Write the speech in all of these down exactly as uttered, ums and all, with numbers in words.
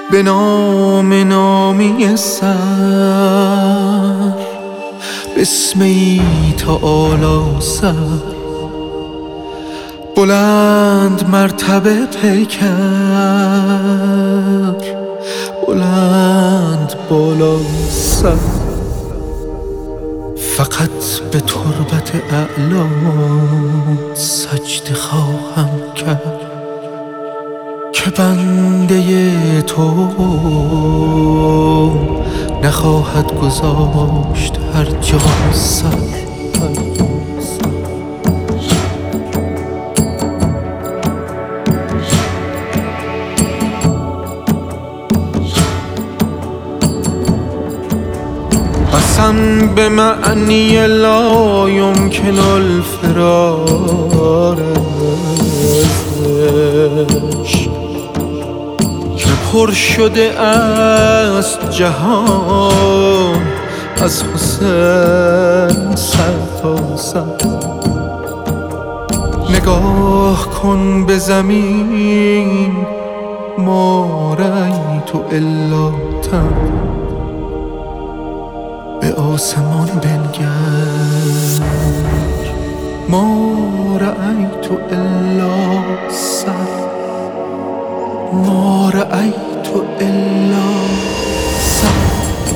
به نام نامی سر، بسمی تعالی سر، بلند مرتبه پیکر، بلند بالا سر. فقط به تربت اعلا سجده خواهم کرد که بنده تو نخواهد گذاشت هر جا سر. قسم به معنی لا یمکن الفرار ازش که پر شده است جهان از حسین سر تا سر. نگاه کن به زمین ما رأیت الا تن، به آسمان بنگر ما رأیت الا سر، ما رأیت الا سر.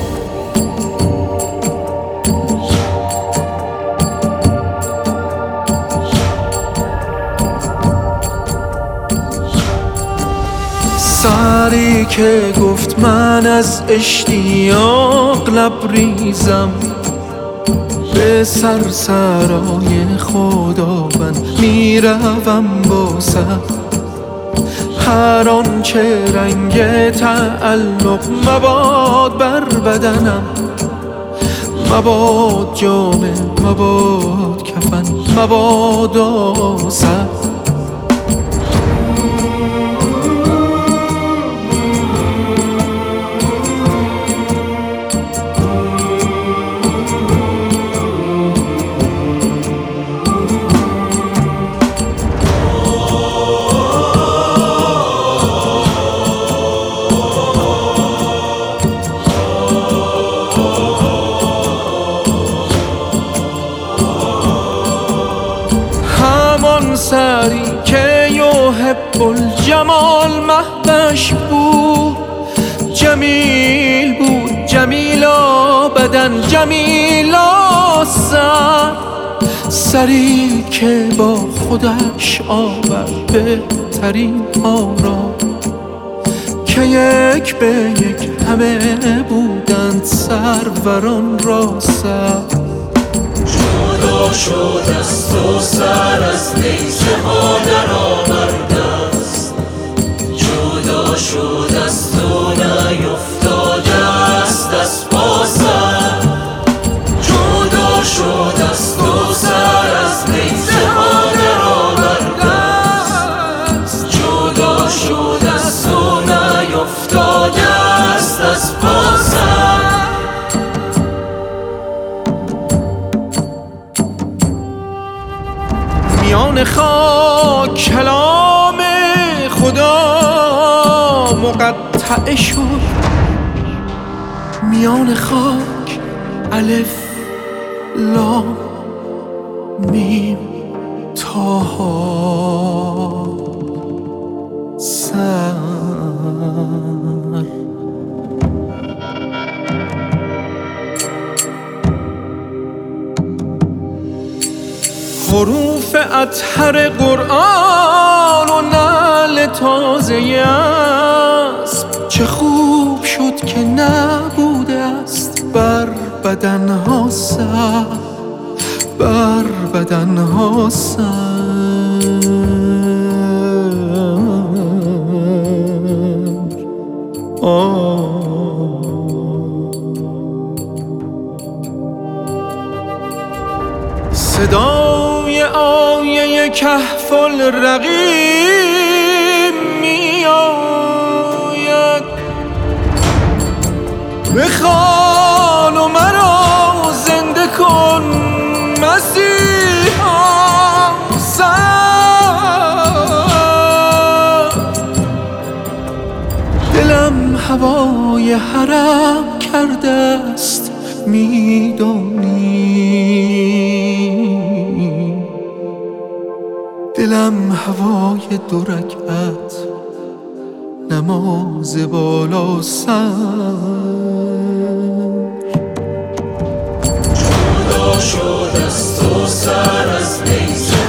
سری که گفت من از اشتیاق لبریزم، به سرسرای خداوند میروم با سر. هر آنچه رنگ تعلق مباد بر بدنم، مباد جامه، مباد کفن، مباد آسر. سری که یحب الجمال مهدش بود، جمیل بود، جمیلا بدن، جمیلا سر. سری که با خودش آورد بهترین ها را که یک به یک همه بودند سروران را سر. جدا شد است و سر از نیزه ها در آورده است، جدا شد است و نیفتاده است از پا سر. جدا شد است و سر از نیزه ها در آورده است، جدا شد است و نیفتاده است از پا سر. میان خاک کلام خدا مقطع شد، میان خاک الف لام میم طه سر. حروف اطهر قرآن و نعل تازه اسب، چه خوب شد که نبوده است بر بدنها سر، بر بدنها سر. آه صدای آیه کهف الرقیم می آید، بخوان و مرا زنده کن مسیحا سر. دلم هوای حرم کرده است میدانی. دلم هوای دو رکعت نماز بالا سر. جدا شد از تو سر از نیزه